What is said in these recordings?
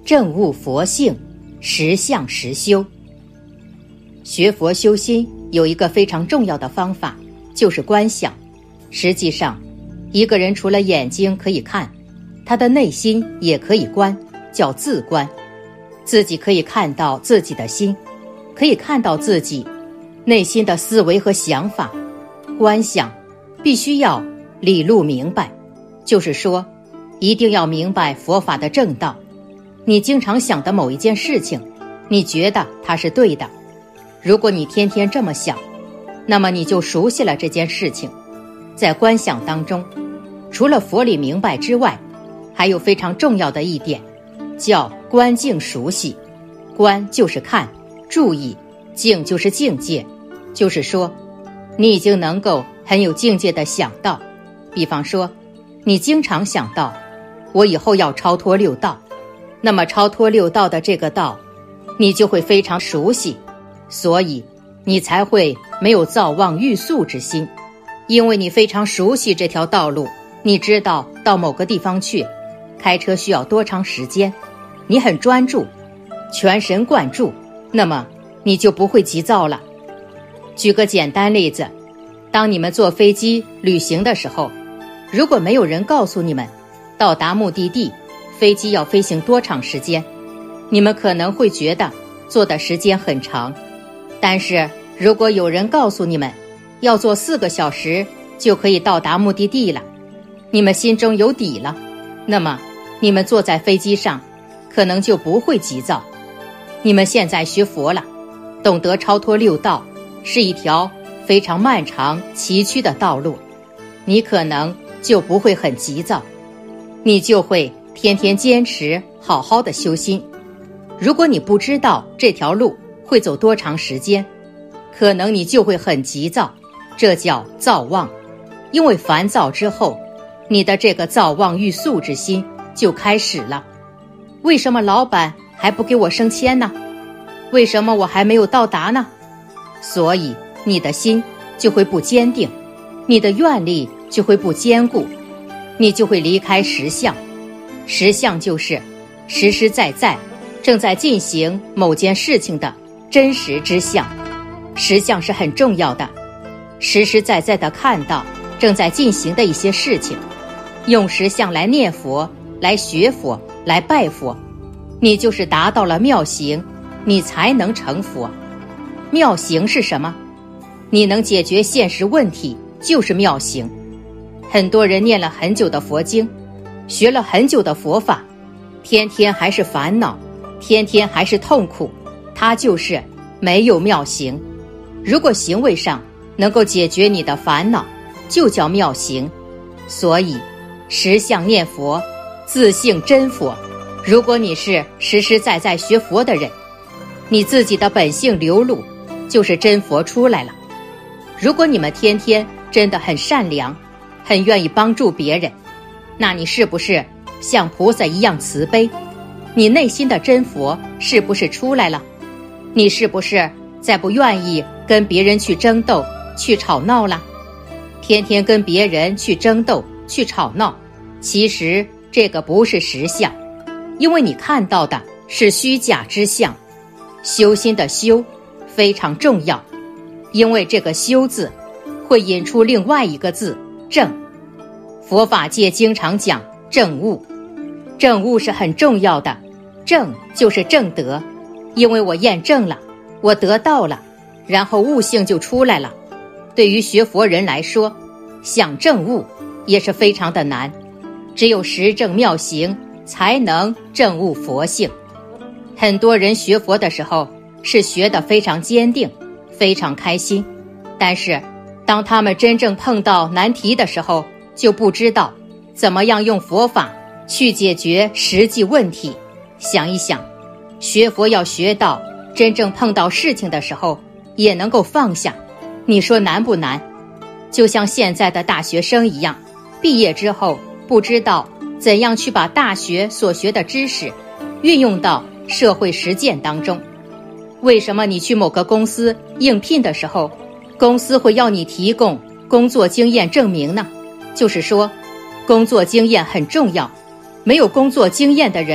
证悟佛性，实相实修。学佛修心有一个非常重要的方法，就是观想。实际上，一个人除了眼睛可以看，他的内心也可以观，叫自观。自己可以看到自己的心，可以看到自己内心的思维和想法。观想必须要理路明白，就是说一定要明白佛法的正道。你经常想的某一件事情，你觉得它是对的，如果你天天这么想，那么你就熟悉了这件事情。在观想当中，除了佛理明白之外，还有非常重要的一点，叫观境熟悉。观就是看、注意，境就是境界，就是说你已经能够很有境界地想到。比方说，你经常想到我以后要超脱六道，那么超脱六道的这个道你就会非常熟悉，所以你才会没有造妄欲速之心。因为你非常熟悉这条道路，你知道到某个地方去开车需要多长时间，你很专注，全神贯注，那么你就不会急躁了。举个简单例子，当你们坐飞机旅行的时候，如果没有人告诉你们到达目的地飞机要飞行多长时间，你们可能会觉得坐的时间很长。但是如果有人告诉你们要坐4个小时就可以到达目的地了，你们心中有底了，那么你们坐在飞机上可能就不会急躁。你们现在学佛了，懂得超脱六道是一条非常漫长崎岖的道路，你可能就不会很急躁，你就会天天坚持好好的修心。如果你不知道这条路会走多长时间，可能你就会很急躁，这叫躁妄。因为烦躁之后，你的这个躁妄欲速之心就开始了。为什么老板还不给我升迁呢？为什么我还没有到达呢？所以你的心就会不坚定，你的愿力就会不坚固，你就会离开实相。实相就是实实在在正在进行某件事情的真实之相。实相是很重要的，实实在在地看到正在进行的一些事情，用实相来念佛，来学佛，来拜佛，你就是达到了妙行，你才能成佛。妙行是什么？你能解决现实问题就是妙行。很多人念了很久的佛经，学了很久的佛法，天天还是烦恼，天天还是痛苦，他就是没有妙行。如果行为上能够解决你的烦恼，就叫妙行。所以实相念佛，自性真佛。如果你是实实在在学佛的人，你自己的本性流露，就是真佛出来了。如果你们天天真的很善良，很愿意帮助别人，那你是不是像菩萨一样慈悲？你内心的真佛是不是出来了？你是不是再不愿意跟别人去争斗，去吵闹了？天天跟别人去争斗，去吵闹，其实这个不是实相，因为你看到的是虚假之相。修心的修非常重要，因为这个修字会引出另外一个字正。佛法界经常讲正悟，正悟是很重要的，正就是正德。因为我验证了，我得到了，然后悟性就出来了。对于学佛人来说，想证悟也是非常的难，只有实证妙行才能证悟佛性。很多人学佛的时候是学得非常坚定，非常开心，但是当他们真正碰到难题的时候，就不知道怎么样用佛法去解决实际问题。想一想，学佛要学到真正碰到事情的时候也能够放下，你说难不难？就像现在的大学生一样，毕业之后不知道怎样去把大学所学的知识运用到社会实践当中。为什么你去某个公司应聘的时候，公司会要你提供工作经验证明呢？就是说，工作经验很重要，没有工作经验的人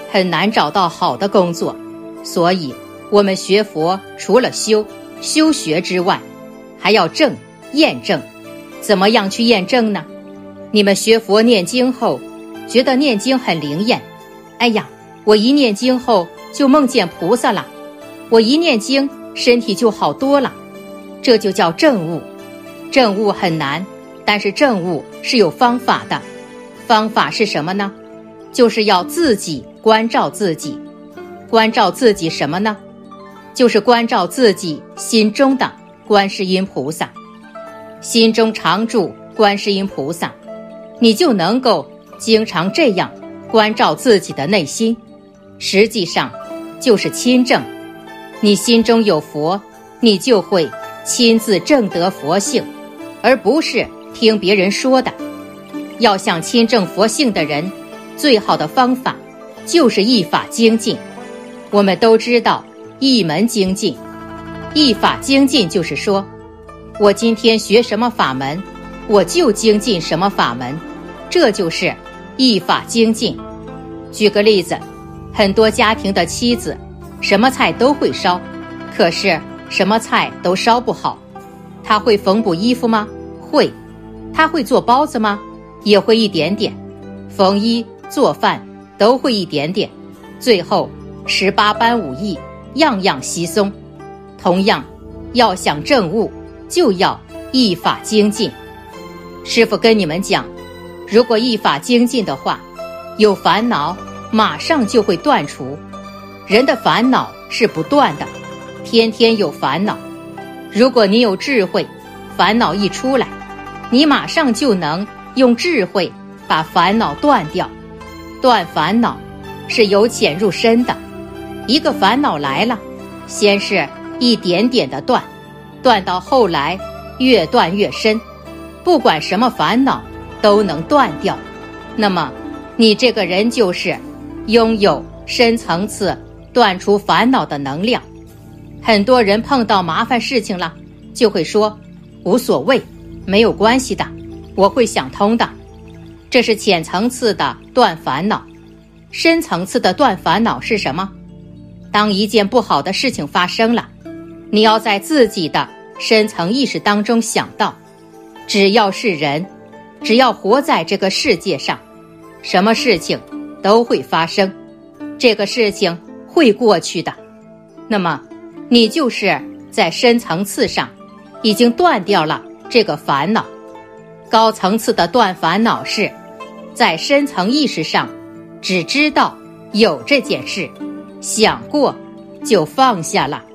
很难找到好的工作，所以我们学佛除了修学之外，还要证验证。怎么样去验证呢？你们学佛念经后，觉得念经很灵验，哎呀，我一念经后就梦见菩萨了，我一念经身体就好多了，这就叫证悟。证悟很难，但是证悟是有方法的。方法是什么呢？就是要自己关照自己。关照自己什么呢？就是关照自己心中的观世音菩萨。心中常住观世音菩萨，你就能够经常这样关照自己的内心，实际上就是亲证。你心中有佛，你就会亲自证得佛性，而不是听别人说的。要想亲证佛性的人，最好的方法就是一法精进。我们都知道一门精进，一法精进就是说，我今天学什么法门，我就精进什么法门，这就是一法精进。举个例子，很多家庭的妻子什么菜都会烧，可是什么菜都烧不好。她会缝补衣服吗？会。她会做包子吗？也会一点点。缝衣做饭都会一点点，最后18般武艺样样稀松。同样，要想证悟，就要一法精进。师父跟你们讲，如果一法精进的话，有烦恼马上就会断除。人的烦恼是不断的，天天有烦恼。如果你有智慧，烦恼一出来，你马上就能用智慧把烦恼断掉。断烦恼是由浅入深的，一个烦恼来了，先是一点点的断，断到后来越断越深，不管什么烦恼都能断掉。那么你这个人就是拥有深层次断除烦恼的能量。很多人碰到麻烦事情了，就会说无所谓，没有关系的，我会想通的。这是浅层次的断烦恼。深层次的断烦恼是什么？当一件不好的事情发生了，你要在自己的深层意识当中想到，只要是人，只要活在这个世界上，什么事情都会发生，这个事情会过去的。那么你就是在深层次上已经断掉了这个烦恼。高层次的断烦恼是在深层意识上只知道有这件事，想过就放下了。